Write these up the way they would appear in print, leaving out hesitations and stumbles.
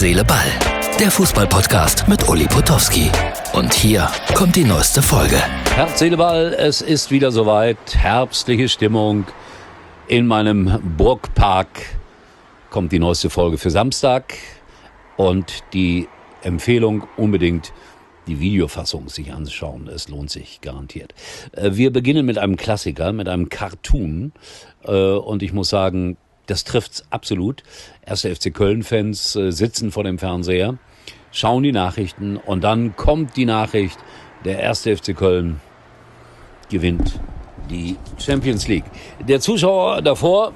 Seele, Ball. Der Fußball-Podcast mit Uli Potowski. Und hier kommt die neueste Folge. Herz, Seele, Ball, es ist wieder soweit. Herbstliche Stimmung in meinem Burgpark. Kommt die neueste Folge für Samstag. Und die Empfehlung, unbedingt die Videofassung sich anschauen. Es lohnt sich garantiert. Wir beginnen mit einem Klassiker, mit einem Cartoon. Und ich muss sagen, das trifft's absolut. 1. FC Köln-Fans sitzen vor dem Fernseher, schauen die Nachrichten und dann kommt die Nachricht, der 1. FC Köln gewinnt die Champions League. Der Zuschauer davor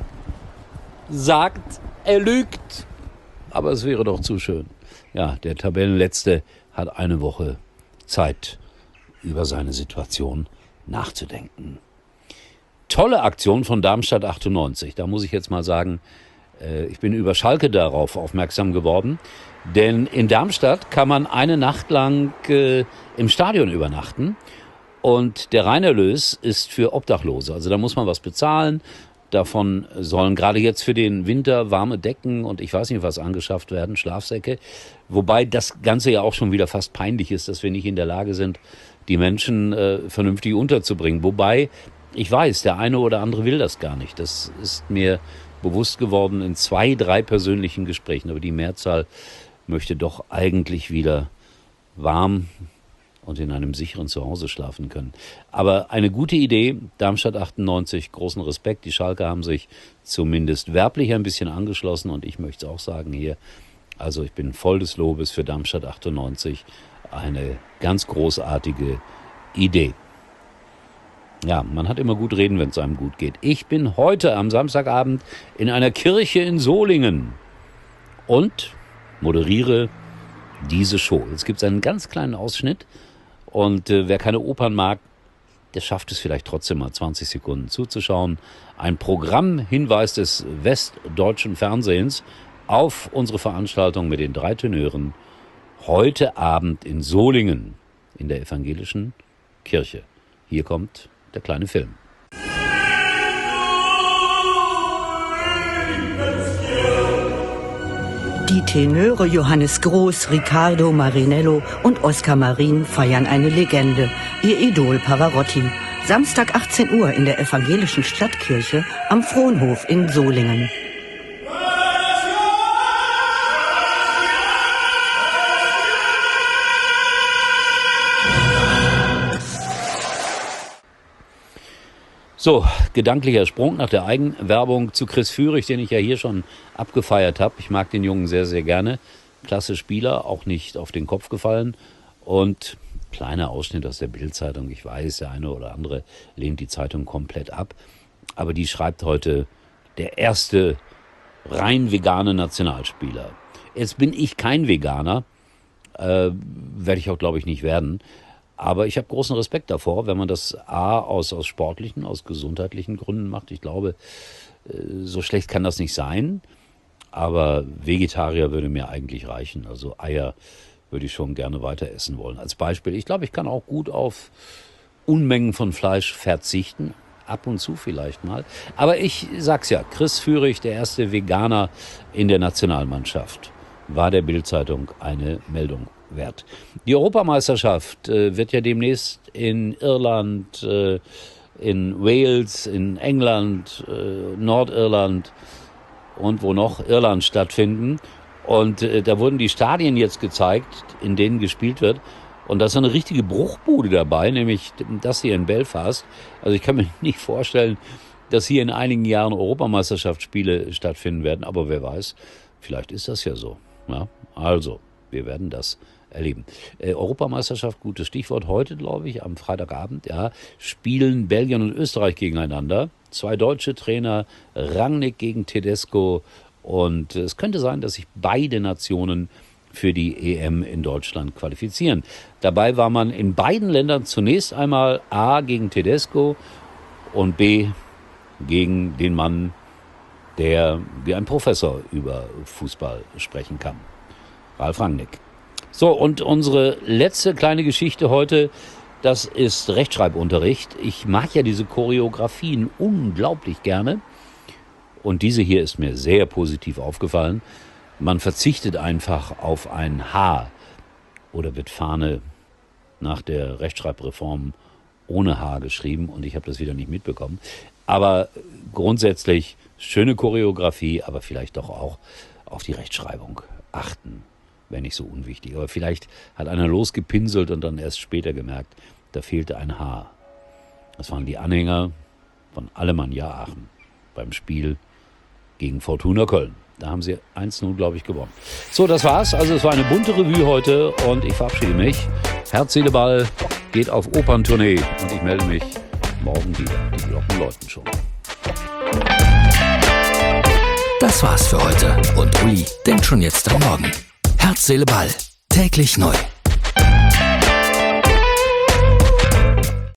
sagt, er lügt, aber es wäre doch zu schön. Ja, der Tabellenletzte hat eine Woche Zeit, über seine Situation nachzudenken. Tolle Aktion von Darmstadt 98. Da muss ich jetzt mal sagen, ich bin über Schalke darauf aufmerksam geworden. Denn in Darmstadt kann man eine Nacht lang im Stadion übernachten. Und der Reinerlös ist für Obdachlose. Also da muss man was bezahlen. Davon sollen gerade jetzt für den Winter warme Decken und ich weiß nicht was angeschafft werden, Schlafsäcke. Wobei das Ganze ja auch schon wieder fast peinlich ist, dass wir nicht in der Lage sind, die Menschen vernünftig unterzubringen. Wobei, ich weiß, der eine oder andere will das gar nicht. Das ist mir bewusst geworden in 2, 3 persönlichen Gesprächen. Aber die Mehrzahl möchte doch eigentlich wieder warm und in einem sicheren Zuhause schlafen können. Aber eine gute Idee, Darmstadt 98, großen Respekt. Die Schalker haben sich zumindest werblich ein bisschen angeschlossen und ich möchte es auch sagen hier. Also ich bin voll des Lobes für Darmstadt 98. Eine ganz großartige Idee. Ja, man hat immer gut reden, wenn es einem gut geht. Ich bin heute am Samstagabend in einer Kirche in Solingen und moderiere diese Show. Jetzt gibt es einen ganz kleinen Ausschnitt und wer keine Opern mag, der schafft es vielleicht trotzdem mal 20 Sekunden zuzuschauen. Ein Programmhinweis des westdeutschen Fernsehens auf unsere Veranstaltung mit den 3 Tenören heute Abend in Solingen in der evangelischen Kirche. Hier kommt der kleine Film. Die Tenöre Johannes Groß, Riccardo Marinello und Oskar Marin feiern eine Legende, ihr Idol Pavarotti. Samstag 18 Uhr in der evangelischen Stadtkirche am Fronhof in Solingen. So, gedanklicher Sprung nach der Eigenwerbung zu Chris Führig, den ich ja hier schon abgefeiert habe. Ich mag den Jungen sehr, sehr gerne. Klasse Spieler, auch nicht auf den Kopf gefallen. Und kleiner Ausschnitt aus der Bild-Zeitung. Ich weiß, der eine oder andere lehnt die Zeitung komplett ab. Aber die schreibt heute, der erste rein vegane Nationalspieler. Jetzt bin ich kein Veganer, werde ich auch, glaube ich, nicht werden. Aber ich habe großen Respekt davor, wenn man das aus sportlichen, aus gesundheitlichen Gründen macht. Ich glaube, so schlecht kann das nicht sein. Aber Vegetarier würde mir eigentlich reichen. Also Eier würde ich schon gerne weiter essen wollen. Als Beispiel, ich glaube, ich kann auch gut auf Unmengen von Fleisch verzichten. Ab und zu vielleicht mal. Aber ich sag's ja, Chris Führig, der erste Veganer in der Nationalmannschaft, war der Bild-Zeitung eine Meldung wert. Die Europameisterschaft wird ja demnächst in Irland, in Wales, in England, Nordirland und wo noch Irland stattfinden. Und da wurden die Stadien jetzt gezeigt, in denen gespielt wird. Und da ist so eine richtige Bruchbude dabei, nämlich das hier in Belfast. Also ich kann mir nicht vorstellen, dass hier in einigen Jahren Europameisterschaftsspiele stattfinden werden. Aber wer weiß, vielleicht ist das ja so. Ja, also, wir werden das erleben. Europameisterschaft, gutes Stichwort. Heute, glaube ich, am Freitagabend, ja, spielen Belgien und Österreich gegeneinander. 2 deutsche Trainer, Rangnick gegen Tedesco. Und es könnte sein, dass sich beide Nationen für die EM in Deutschland qualifizieren. Dabei war man in beiden Ländern zunächst einmal A gegen Tedesco und B gegen den Mann, der wie ein Professor über Fußball sprechen kann. Ralf Rangnick. So, und unsere letzte kleine Geschichte heute, das ist Rechtschreibunterricht. Ich mag ja diese Choreografien unglaublich gerne. Und diese hier ist mir sehr positiv aufgefallen. Man verzichtet einfach auf ein H. Oder wird Fahne nach der Rechtschreibreform ohne H geschrieben und ich habe das wieder nicht mitbekommen. Aber grundsätzlich schöne Choreografie, aber vielleicht doch auch auf die Rechtschreibung achten, wäre nicht so unwichtig. Aber vielleicht hat einer losgepinselt und dann erst später gemerkt, da fehlte ein H. Das waren die Anhänger von Alemannia Aachen beim Spiel gegen Fortuna Köln. Da haben sie 1-0, glaube ich, gewonnen. So, das war's. Also es war eine bunte Revue heute und ich verabschiede mich. Herz, Seele, Ball geht auf Operntournee und ich melde mich morgen wieder. Die Glocken läuten schon. Das war's für heute und Uli denkt schon jetzt am Morgen. Herz, Seele, Ball. Täglich neu.